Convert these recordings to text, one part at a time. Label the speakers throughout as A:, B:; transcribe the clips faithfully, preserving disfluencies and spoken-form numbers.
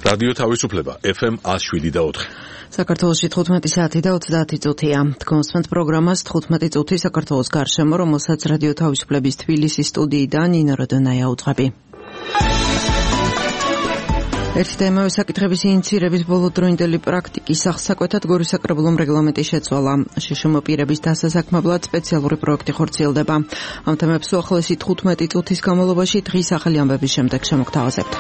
A: რადიო თავისუფლება ეფ ემ one oh seven და four.
B: საქართველოში თხუთმეტი საათი და ოცდაათი წუთია. Თქვენს პროგრამას თხუთმეტი წუთი საქართველოს გარშემო, რომელსაც რადიო თავისუფლების თბილისის სტუდიიდან ნინო როდონაია უძღვები. ერთი და იმავე საკითხების ინიციირების ბოლოდროინდელი პრაქტიკის აღსაკვეთად გორის საკრებულომ რეგლამენტი შეცვალა. შშმ პირების დასასაქმებლად სპეციალური პროექტი ხორციელდება. ამ თემებს უახლოესი თხუთმეტი წუთის განმავლობაში დღის ახალი ამბების შემდეგ შემოგთავაზებთ.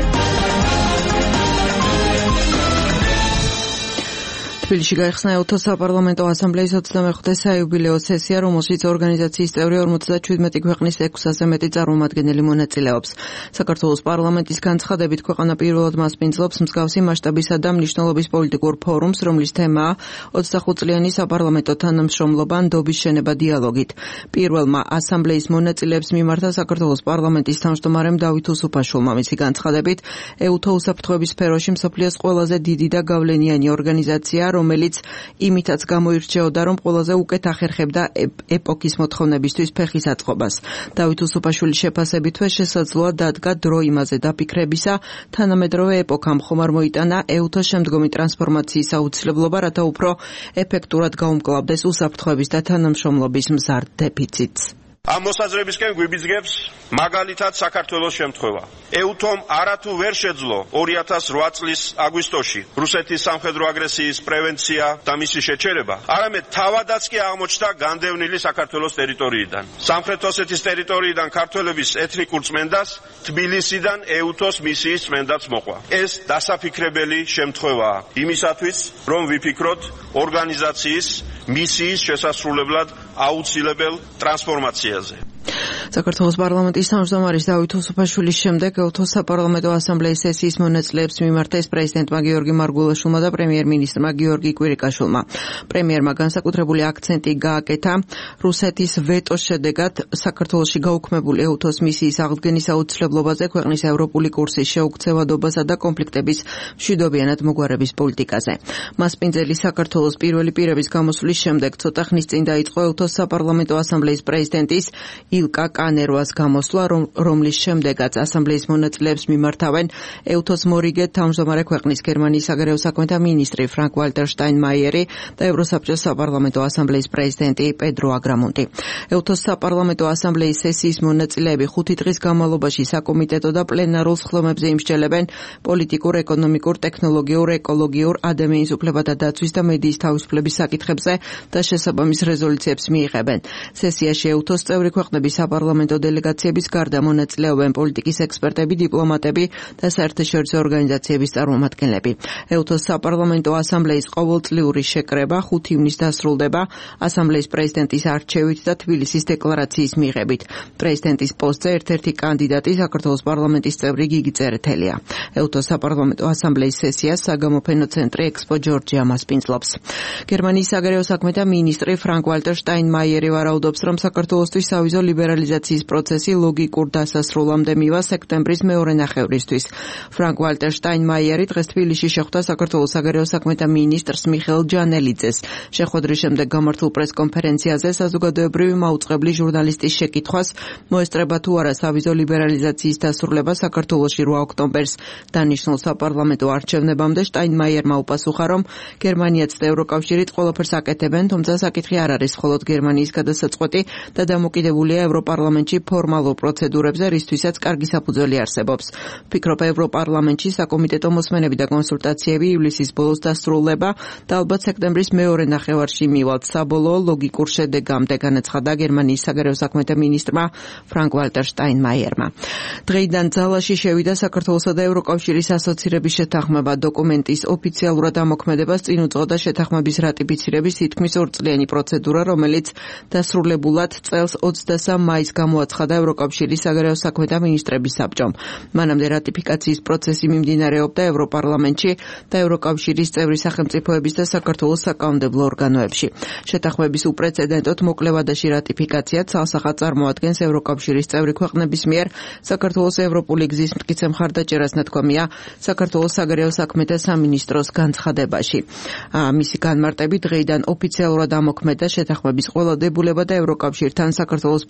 B: თბილისში გაიხსნა ეუთო საპარლამენტო ასამბლეის ოცდამეხუთე საიუბილეო სესია, რომელშიც ორგანიზაციის წევრი ორმოცდაშვიდმეტი ქვეყნის ექვსზე მეტი წარმომადგენელი მონაწილეობს. საქართველოს პარლამენტის განცხადებით ქვეყანა პირველად მასპინძლობს მსგავსი მასშტაბისა და მნიშვნელობის პოლიტიკურ ფორუმს, რომლის თემაა ოცდახუთწლიანი საპარლამენტო თანამშრომლობა ნდობის შენება დიალოგით. პირველმა ასამბლეის მონაწილეებს მიმართა საქართველოს პარლამენტის თავმჯდომარემ დავით უსუფაშვილმა. მისი განცხადებით, ეუთო უსაფრთხოების სფეროში მსოფლიოს ყველაზე დიდი და გავლენიანი ორგანიზაცია, რომელიც იმითაც გამოირჩეოდა, რომ ყველაზე უკეთ ახერხებდა ეპოქის მოთხოვნებისთვის ფეხის აწყობას. დავით უსუფაშვილის შეფასებითვე შესაძლოა დადგა დრო იმაზე დაფიქრებისა, თანამედროვე ეპოქამ ხომ არ მოიტანა ეუთოს შემდგომი ტრანსფორმაციის აუცილებლობა, რათა უფრო ეფექტურად გაუმკლავდეს უსაფრთხოების და თანამშრომლობის მზარდ დეფიციტს.
C: ამ მოსაზრებისკენ გვიბიძგებს მაგალითად საქართველოს შემთხვევა. ეუთომ არათუ ვერ შეძლო ორი ათას ოთხ წლის აგვისტოში რუსეთის სამხედრო აგრესიის პრევენცია და მისი შეჩერება, არამედ თავადაც კი აღმოჩნდა განდევნილი საქართველოს ტერიტორიიდან. სამხრეთ ოსეთის ტერიტორიიდან ქართველების ეთნიკურ წმენდას თბილისიდან ეუთოს მისიის წმენდაც მოყვა. ეს დასაფიქრებელი შემთხვევაა იმისათვის, რომ ვიფიქროთ ორგანიზაციის მისიის შესასრულებლად აუცილებელ ტრანსფორმაციაზე.
B: საქართველოს პარლამენტის თავმჯდომარის დავით უსუფაშვილის შემდეგ ეუთოს საპარლამენტო ასამბლეის სესიის მონაწილეებს მიმართეს პრეზიდენტმა გიორგი მარგულაშვილმა და პრემიერ-მინისტრმა გიორგი კვირიკაშვილმა. პრემიერმა განსაკუთრებული აქცენტი გააკეთა რუსეთის ვეტოს შედეგად საქართველოში გაუქმებული ეუთოს მისიის აღდგენის აუცილებლობაზე, ქვეყნის ევროპული კურსის შეუქცევადობასა და კონფლიქტების მშვიდობიანად მოგვარების პოლიტიკაზე. მასპინძელი საქართველოს პირველი პირების გამოსვლის შემდეგ ცოტა ხნის წინ დაიწყო ეუთოს საპარლამენტო ასამბლეის პრეზიდენტის ილკა კანერვას გამოსვლა, რომლის შემდეგაც ასამბლეის მონაწილეებს მიმართავენ ეუთოს მორიგე თავმჯდომარე ქვეყნის გერმანიის საგარეო საქმეთა მინისტრი ფრანკ ვალტერ შტაინმაიერი და ევროსაბჭოს საპარლამენტო ასამბლეის პრეზიდენტი პედრო აგრამონტი. ეუთოს საპარლამენტო ასამბლეის სესიის მონაწილეები ხუთი დღის განმავლობაში საკომიტეტო და პლენარულ სხდომებზე იმსჯელებენ პოლიტიკურ, ეკონომიკურ, ტექნოლოგიურ, ეკოლოგიურ, ადამიანის უფლებათა დაცვის და მედიის თავისუფლების საკითხებზე და შესაბამის რეზოლუციებს მიიღებენ. სესიაში ეუთოს წევრი ქვეყნების საპარლამენტო დელეგაციების გარდა მონაწილეობენ პოლიტიკის ექსპერტები, დიპლომატები და საერთაშორისო ორგანიზაციების წარმომადგენლები. ეუთოს საპარლამენტო ასამბლეის ყოველწლიური შეკრება ხუთი ივნისს დასრულდება ასამბლეის პრეზიდენტის არჩევით და თბილისის დეკლარაციის მიღებით. პრეზიდენტის პოსტზე ერთ-ერთი კანდიდატი საქართველოს პარლამენტის წევრი გიგი წერეთელია. ეუთოს საპარლამენტო ასამბლეის სესიას საგამოფენო ცენტრი ექსპო ჯორჯია მასპინძლობს. გერმანიის საგარეო საქმეთა მინისტრი ფრანკ ვალტერ შტაინმაიერი ვარაუდობს, რომ საქართველოსთვის სავიზო ლიბერალიზაციის პროცესი ლოგიკურ დასასრულამდე მივა სექტემბრის მეორე ნახევრისთვის. ფრანკ ვალტერ შტაინმაიერი დღეს თბილისში შეხვდა საქართველოს საგარეო საქმეთა მინისტრს მიხეილ ჯანელიძეს. შეხვედრის შემდეგ გამართულ პრესკონფერენციაზე საზოგადოებრივი მაუწყებლი ჟურნალისტის შეკითხვას, მოესწრება თუ არა სავიზო ლიბერალიზაციის დასრულება საქართველოში რვა ოქტომბერს დანიშნულ საპარლამენტო არჩევნებამდე, შტაინმაიერმა უპასუხა, რომ გერმანიაც და ევროკავშირიც ყველაფერს აკეთებენ, თუმცა საკითხი არ არის მხოლოდ გერმანიის გადასაწყვეტი და დამოკიდებულია ევროპარლამენტში ფორმალურ პროცედურებზე, რისთვისაც კარგი საფუძველი არსებობს. ვფიქრობ, ევროპარლამენტში საკომიტეტო მოსმენები და კონსულტაციები ივლისის ბოლოს დასრულდება და ალბათ სექტემბრის მეორე ნახევარში მივალთ საბოლოო ლოგიკურ შედეგამდე, განაცხადა გერმანიის საგარეო საქმეთა მინისტრმა ფრანკ ვალტერ შტაინმაიერმა. დღეიდან ძალაში შევიდა საქართველოსა და ევროკავშირის ასოცირების შეთანხმება. დოკუმენტის ოფიციალურად ამოქმედებას წინ უძღოდა შეთანხმების რატიფიცირების თითქმის ორწლიანი პროცედურა, რომელიც დასრულებულად წელს ოცდასამ მაისს გამოაცხადა ევროკავშირის საგარეო საქმეთა მინისტრების საბჭომ. მანამდე რატიფიკაციის პროცესი მიმდინარეობდა ევროპარლამენტში და ევროკავშირის წევრი სახელმწიფოების და საქართველოს საკანონმდებლო ორგანოებში. შეთანხმების უპრეცედენტოდ მოკლევადაში რატიფიკაცია ცალსახად წარმოადგენს ევროკავშირის წევრი ქვეყნების მიერ საქართველოს ევროპული გზის მტკიცე მხარდაჭერას, ნათქვამია საქართველოს საგარეო საქმეთა სამინისტროს განცხადებაში. მისი განმარტებით დღეიდან ოფიციალურად ამოქმედა შეთანხმების ყველა დებულება და ევროკავშირთან საქართველოს პოლიტიკური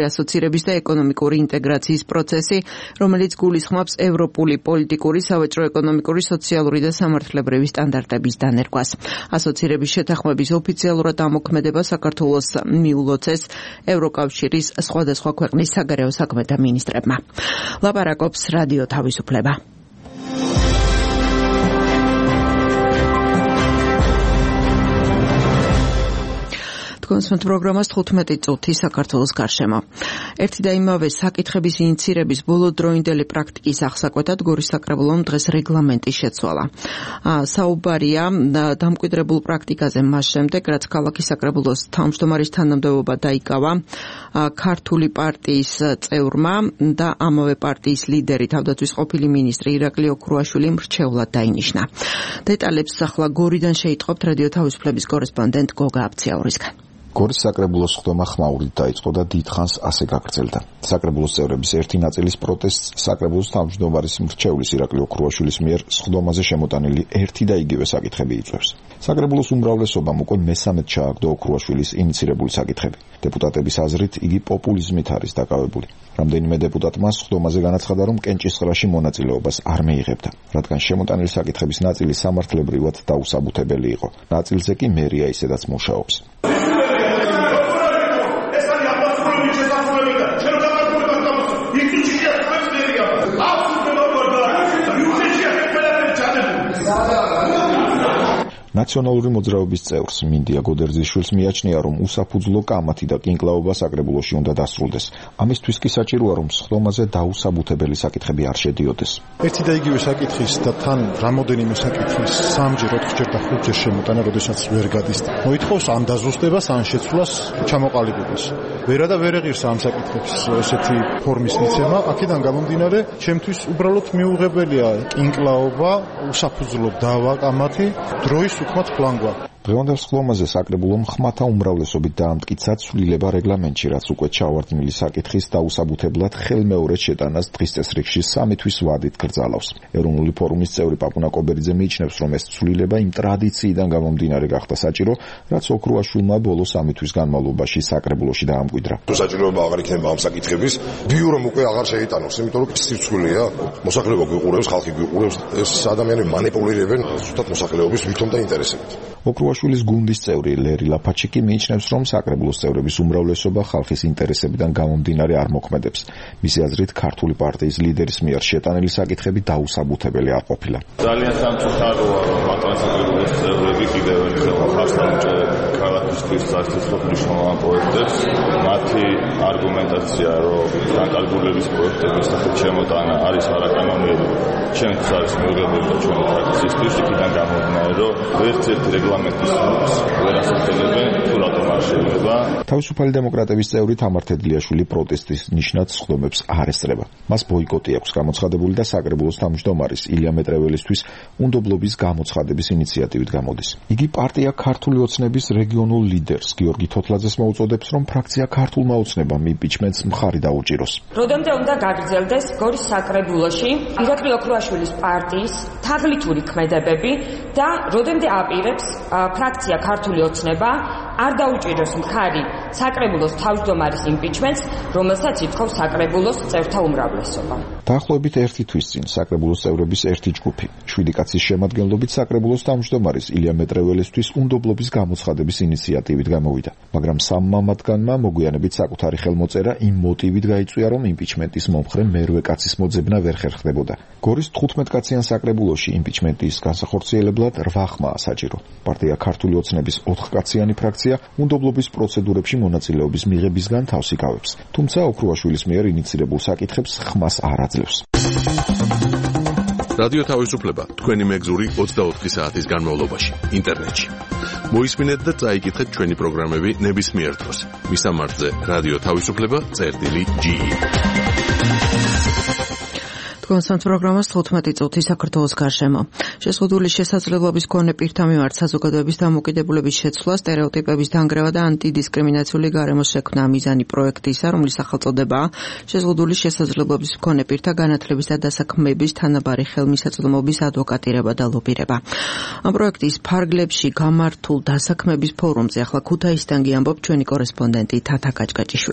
B: პოლიტიკური ასოცირების და ეკონომიკური ინტეგრაციის პროცესი, რომელიც გულისხმობს ევროპული პოლიტიკური, სავაჭრო-ეკონომიკური, სოციალური და სამართლებრივი სტანდარტების დანერგვას. ასოცირების შეთანხმების ოფიციალურად ამოქმედება საქართველოს მიულოცეს ევროკავშირის სხვადასხვა ქვეყნის საგარეო საქმეთა მინისტრებმა. ლაპარაკობს რადიო თავისუფლება. კონსმეთ პროგრამას თხუთმეტი წუთი საქართველოს გარშემო. ერთი და იმავე საკითხების ინიცირების ბოლოდროინდელი პრაქტიკის აღსაკვეთად გორის საკრებულომ დღეს რეგლამენტის შეცვალა. საუბარია დამკვიდრებულ პრაქტიკაზე მას შემდეგ, რაც ქალაქის საკრებულოს თავმჯდომარის თანამდებობა დაიკავა ქართული პარტიის წევრმა და ამავე პარტიის ლიდერი თავდაცვის ყოფილი მინისტრი ირაკლი ოქრუაშვილი მრჩევლად დაინიშნა. დეტალებს ახლა გორიდან შეიტყობთ რადიო თავისუფლების კორესპონდენტ გოგა აბციაურისგან.
D: გორის საკრებულოს ხდომა ხმაურით დაიწყო და დიდხანს ასე გაგრძელდა. საკრებულოს წევრების ერთი ნაწილის პროტესტს საკრებულოს თავმჯდომარის მრჩევლის ირაკლი ოქრუაშვილის მიერ სხდომაზე შემოტანილი ერთი და იგივე საკითხები იწვევს. საკრებულოს უმრავლესობამ უკვე მესამედ ჩააგდო ოქრუაშვილის ინიცირებული საკითხები. დეპუტატების აზრით იგი პოპულიზმით არის დაკავებული. რამდენიმე დეპუტატმა სხდომაზე განაცხადა, რომ კენჭისყრაში მონაწილეობას არ მიიღებდა, რადგან შემოტანილი საკითხების ნაწილი სამართლებრივად დაუსაბუთებელი იყო. ნაწილზე კი მერია ისედაც მუშაობს. ნაციონალური მოძრაობის წევრს მინდია გოდერძიშვილს მიაჩნია, რომ უსაფუძვლო კამათი და კინკლაობა საკრებულოში უნდა დასრულდეს. ამისთვის კი საჭიროა, რომ სხდომაზე დაუსაბუთებელი საკითხები არ შედიოდეს.
E: ერთი და იგივე საკითხის და თან რამოდენიმე საკითხის სამჯერ, ოთხჯერ და ხუთჯერ შემოტანა, როდესაც ვერ გადის. მოითხოვს ან დაზუსტებას, ან შეცვლას, ჩამოყალიბებას. ვერა და ვერ ეღირს ამ საკითხებს ესეთი ფორმის მიცემა. აქედან გამომდინარე, ჩემთვის უბრალოდ მიუღებელია კინკლაობა, უსაფუძვლო დავა კამათი, დროის უკმათ ფლანგვა.
D: დღევანდელ სხდომაზე საკრებულომ ხმათა უმრავლესობით დაამტკიცა ცვლილება რეგლამენტში, რაც უკვე ჩავარდნილი საკითხის დაუსაბუთებლად ხელმეორედ შეტანას დღის წესრიგში სამი თვის ვადით გრძალავს. ეროვნული ფორუმის წევრი პაპუნა კობერიძე მიიჩნევს, რომ ეს ცვლილება იმ ტრადიციიდან გამომდინარე გახდა საჭირო, რაც ოქრუაშვილმა ბოლო სამი თვის განმავლობაში საკრებულოში დაამკვიდრა.
F: საჭიროება აღარ იქნება ამ საკითხების ბიურომ უკვე აღარ შეიტანოს, იმიტომ რომ სირცხვილია, მოსახლეობა გვიყურებს, ხალხი გვიყურებს, ეს ადამიანები მანიპულირებენ ზუსტად მოსახლეობის ვითომ და ინტერესებით. ოქრუაშვილის გუნდის წევრი ლერი ლაფაჩიკი მიიჩნევს, რომ საკრებულოს წევრების უმრავლესობა ხალხის ინტერესებიდან გამომდინარე არ მოქმედებს. მისი აზრით, ქართული პარტიის ლიდერის მიერ შეტანილი საკითხები დაუსაბუთებელი არ ყოფილა.
G: ძალიან სამწუხაროა, რომ მათგან საკრებულოს წევრები კიდევ ერთხელ ხარსთან ქალაქისთვის სასწრაფო მნიშვნელოვან პროექტებს. მათი არგუმენტაცია, რომ განკარგულების პროექტების სახით შემოტანა არის არაკანონიერი, ჩემთვის არის მიუღებელი და ჩვენი ფრაქციისთვის იქიდან გამომდინარე, რომ ვერცერთი რეგლამენტის ვერ ასრულებენ, თუ რატომ არ შეიძლება.
D: თავისუფალი დემოკრატების წევრი თამარ თედლიაშვილი პროტესტის ნიშნად სხდომებს არ ესწრება. მას ბოიკოტი აქვს გამოცხადებული და საკრებულოს თავმჯდომარის ილია მეტრეველისთვის უნდობლობის გამოცხადების ინიციატივით გამოდის. იგი პარტია ქართული ოცნების რეგიონულ ლიდერს გიორგი თოთლაძეს მოუწოდებს, რომ ფრაქცია ქართულმა ოცნებამ იმპიჩმენტს მხარი დაუჭიროს.
H: როდემდე უნდა გაგრძელდეს გორის საკრებულოში ირაკლი ოქრუაშვილის პარტიის თაღლითური ქმედებები და როდემდე აპირებს ფრაქცია ქართული ოცნება არ დაუჭიროს მხარი საკრებულოს თავმჯდომარის იმპიჩმენტს, რომელსაც ითხოვს საკრებულოს წევრთა უმრავლესობა.
D: დაახლოებით ერთი თვის წინ საკრებულოს წევრების ერთი ჯგუფი, შვიდი კაცის შემადგენლობით საკრებულოს თავმჯდომარის ილია მეტრეველისთვის უნდობლობის გამოცხადების ინიციატივით გამოვიდა, მაგრამ სამმა მათგანმა მოგვიანებით საკუთარი ხელმოწერა იმ მოტივით გაიწვია, რომ იმპიჩმენტის მომხრე მერვე კაცის მოძებნა ვერ ხერხდებოდა. გორის თხუთმეტკაციან საკრებულოში იმპიჩმენტის განსახორციელებლად რვა ხმაა საჭირო. პარტია ქართული ოცნების ოთხკაციანი ფრაქცია უნდობლობის პროცედურებში მონაწილეობის მიღებისგან თავს იკავებს, თუმცა ოქრუაშვილის მიერ ინიცირებულ საკითხებს ხმას არ აძლევს.
A: რადიო თავისუფლება თქვენი მეგზური ოცდაოთხი საათის განმავლობაში ინტერნეტში. მოისმინეთ და წაიკითხეთ ჩვენი პროგრამები ნებისმიერ დროს. მისამართზე რადიო თავისუფლება წერტილი ჯი.
B: კონსტანტ პროგრამას თხუთმეტი წუთი საქართველოს გარშემო. შეზღუდული შესაძლებლობის მქონე პირთა მიმართ საზოგადოების დამოკიდებულების შეცვლა, სტერეოტიპების დანგრევა და ანტიდისკრიმინაციული გარემოს შექმნა მიზანი პროექტისა, რომლის სახელწოდებაა შეზღუდული შესაძლებლობის მქონე პირთა განათლების და დასაქმების თანაბარი ხელმისაწვდომობის ადვოკატირება და ლობირება. ამ პროექტის ფარგლებში გამართულ დასაქმების ფორუმზე ახლა ქუთაისიდან გიამბობ ჩვენი კორესპონდენტი თათა კაჭკაჭიშვილი.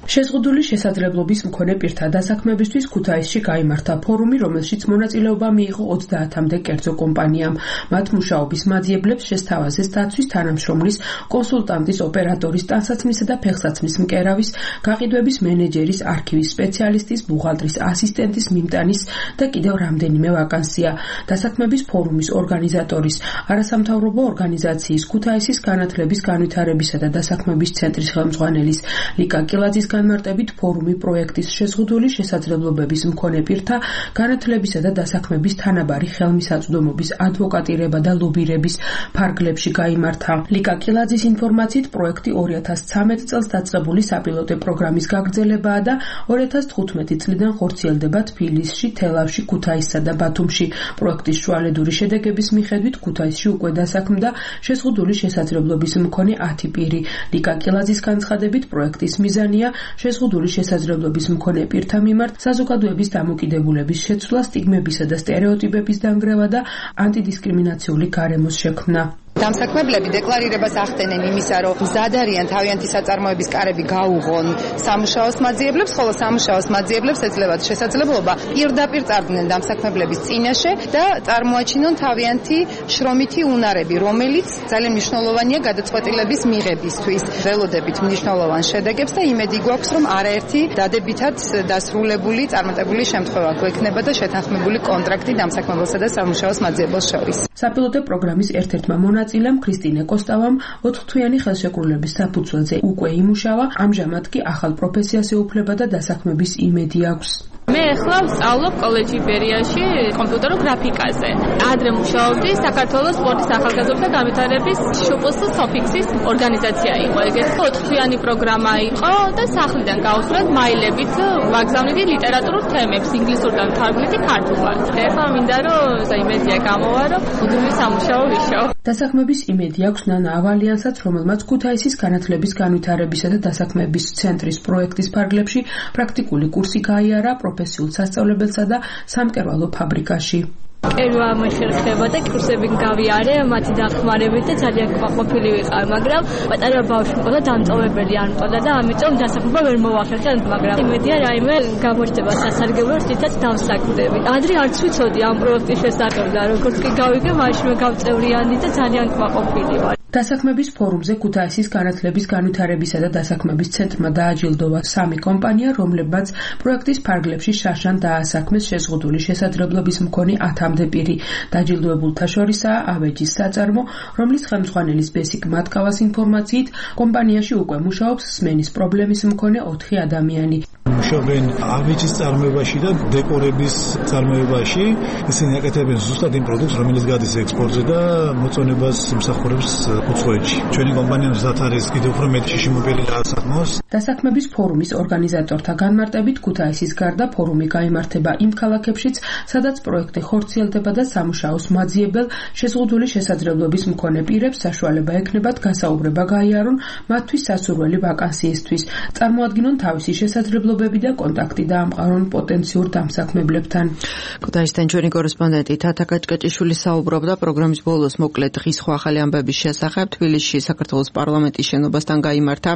I: შეზღუდული შესაძლებლობის მქონე პირთა დასაქმებისთვის ქუთაისში გაიმართა ფორუმი, რომელშიც მონაწილეობა მიიღო ოცდაათამდე კერძო კომპანიამ. მათ მუშაობის მაძიებლებს შესთავაზეს დაცვის თანამშრომლის, კონსულტანტის, ოპერატორის, ტანსაცმლისა და ფეხსაცმლის მკერავის, გაყიდვების მენეჯერის, არქივის სპეციალისტის, ბუღალტრის ასისტენტის, მიმტანის და კიდევ რამდენიმე ვაკანსია. დასაქმების ფორუმის ორგანიზატორის, არასამთავრობო ორგანიზაციის ქუთაისის განათლების განვითარებისა და დასაქმების ცენტრის ხელმძღვანელის ლიკა კილაძის განმარტებით ფორუმი პროექტის შეზღუდული შესაძლებლობების მქონე პირთა განათლებისა და დასაქმების თანაბარი ხელმისაწვდომობის ადვოკატირება და ლობირების ფარგლებში გაიმართა. ლიკა კილაძის ინფორმაციით პროექტი ორი ათას ცხრამეტ წელს დაწყებული საპილოტო პროგრამის გაგრძელებაა და ორი ათას თხუთმეტი წლიდან ხორციელდება თბილისში, თელავში, ქუთაისსა და ბათუმში. პროექტის შუალედური შედეგების მიხედვით ქუთაისში უკვე დასაქმდა შეზღუდული შესაძლებლობის მქონე ათი პირი. ლიკა კილაძის განცხადებით პროექტის მიზანია შეზღუდული შესაძლებლობის მქონე პირთა მიმართ საზოგადოების დამოკიდებულების შეცვლა, სტიგმებისა და სტერეოტიპების დანგრევა და ანტიდისკრიმინაციული გარემოს შექმნა.
J: დამსაქმებლები დეკლარირებას ახდენენ იმისა, რომ მზად არიან თავიანთი საწარმოების კარები გაუღონ სამუშაოს მაძიებლებს, ხოლო სამუშაოს მაძიებლებს ეძლევათ შესაძლებლობა პირდაპირ წარდგნენ დამსაქმებლების წინაშე და წარმოაჩინონ თავიანთი შრომითი უნარები, რომელიც ძალიან მნიშვნელოვანია გადაწყვეტილების მიღებისთვის. ველოდებით მნიშვნელოვან შედეგებს და იმედი გვაქვს, რომ არაერთი დადებითად დასრულებული წარმატებული შემთხვევა გვექნება და შეთანხმებული კონტრაქტი დამსაქმებელსა და სამუშაოს მაძიებელს შორის.
I: საპილოტო პროგრამის ერთ-ერთმა მონაწილემ ქრისტინე კოსტავამ ოთხთვიანი ხელშეკრულების საფუძველზე უკვე იმუშავა, ამჟამად კი ახალ პროფესიას ეუფლება და დასაქმების იმედი აქვს.
K: მე ახლა ვსწავლობ კოლეჯ იბერიაში კომპიუტერულ გრაფიკაზე. ადრე მუშაობდი საქართველოს სპორტის ახალგაზრდთა განვითარების შპს სოფიქსის ორგანიზაცია იყო. ეგეთ ოთხთვიანი პროგრამა იყო და სახლიდან გავუსწრეთ მაილებით ვაგზავნიდი ლიტერატურულ თემებს ინგლისურიდან თარგმნიდი ქართულად. ახლა მინდა რომ იმედია გამოვა, რომ მუდმივი სამუშაო ვიშოვ.
I: დასაქმების იმედი აქვს ნანა ავალიანსაც, რომელმაც ქუთაისის განათლების განვითარებისა და დასაქმების ცენტრის პროექტის ფარგლებში პრაქტიკული კურსი გაიარა პროფესიულ სასწავლებელსა და სამკერვალო ფაბრიკაში.
K: კერვა მოიხერხება და კურსები გავიარე, მათი დახმარებით და ძალიან კმაყოფილი ვიყავ, მაგრამ პატარა ბავშვი მყავდა დამტოვებელი არ მყავდა და ამიტომ დასაქმება ვერ მოვახერხე, მაგრამ იმედია რაიმე გამოჩნდება სასარგებლო რითაც დავსაქმდები. ადრე არც ვიცოდი ამ პროექტის შესახებ და როგორც კი გავიგე, მაშინვე გავწევრიანდი და ძალიან კმაყოფილი ვარ.
I: დასაქმების ფორუმზე ქუთაისის განათლების განვითარებისა და დასაქმების ცენტრმა დააჯილდოვა სამი კომპანია, რომლებმაც პროექტის ფარგლებში შაშან დაასაქმეს შეზღუდული შესაძლებლობის მქონე ათამდე პირი. დაჯილდოებულთა შორისაა ავეჯის საწარმო, რომლის ხელმძღვანელის ბესიკ მატკავას ინფორმაციით კომპანიაში უკვე მუშაობს სმენის პრობლემის მქონე ოთხი ადამიანი.
L: მუშაობენ ავეჯის წარმოებაში და დეკორების წარმოებაში. ისინი აკეთებენ ზუსტად იმ პროდუქტს, რომელიც გადის ექსპორტზე და მოწონებას იმსახურებს უცხოეთში. ჩვენი კომპანია მზად არის კიდევ უფრო მეტი შიშიმობილი დაასაქმოს.
I: დასაქმების ფორუმის ორგანიზატორთა განმარტებით ქუთაისის გარდა ფორუმი გაიმართება იმ ქალაქებშიც, სადაც პროექტი ხორციელდება და სამუშაოს მაძიებელ შეზღუდული შესაძლებლობის მქონე პირებს საშუალება ექნებათ გასაუბრება გაიარონ მათთვის სასურველი ვაკანსიისთვის, წარმოადგინონ თავისი შესაძლებლობები და კონტაქტი დაამყარონ პოტენციურ დამსაქმებლებთან.
B: ქუთაისთან ჩვენი კორესპონდენტი თათა კაჭკაჭიშვილი საუბრობდა პროგრამის ბოლოს მოკლედ დღის ხო ახალი ამბების შესახებ. თბილისში საქართველოს პარლამენტის შენობასთან გაიმართა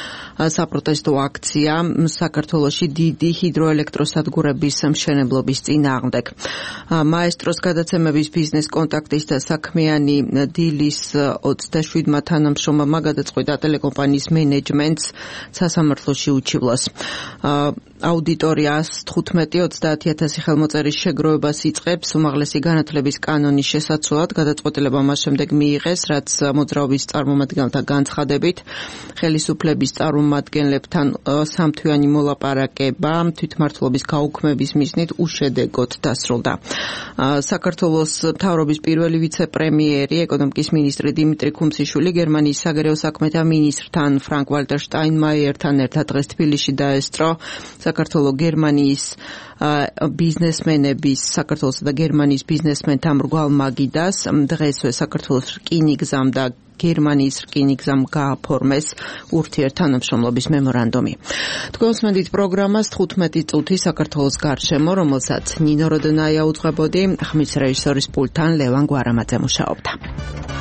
B: საპროტესტო აქცია საქართველოში დიდი ჰიდროელექტროსადგურების მშენებლობის წინააღმდეგ. მაესტროს გადაცემების ბიზნეს კონტაქტის და საქმიანი დილის ოცდაშვიდმა თანამშრომლმა გადაწყვიტა ტელეკომპანიის მენეჯმენტს სასამართლოში უჩივლოს. აუდიტორია თხუთმეტი ოცდაათი ათასი ხელმოწერის შეგროვებას იწყებს უმაღლესი განათლების კანონის შესაცვლად. გადაწყვეტილება მას შემდეგ მიიღეს, რაც მოძრაობის წარმომადგენელთა განცხადებით ხელისუფლების წარმომადგენლებთან სამთვიანი მოლაპარაკება თვითმმართველობის გაუქმების მიზნით უშედეგოდ დასრულდა. საქართველოს მთავრობის პირველი ვიცე-პრემიერი, ეკონომიკის მინისტრი დიმიტრი ქუმსიშვილი გერმანიის საგარეო საქმეთა მინისტრთან ფრანკ ვალტერ შტაინმაიერთან ერთად დღეს თბილისში დაესწრო საქართველოს გერმანიის ბიზნესმენების საქართველოსა და გერმანიის ბიზნესმენთა მრგვალ მაგიდას. დღესვე საქართველოს რკინიგზამ და გერმანიის რკინიგზამ გააფორმეს ურთიერთთანამშრომლობის მემორანდუმი. თქვენს მენდით პროგრამას თხუთმეტი წუთი საქართველოს გარშემო, რომელსაც ნინო როდონაია უძღვებოდი, ხმის რეჟისორის პულტთან ლევან გვარამაძე მუშაობდა.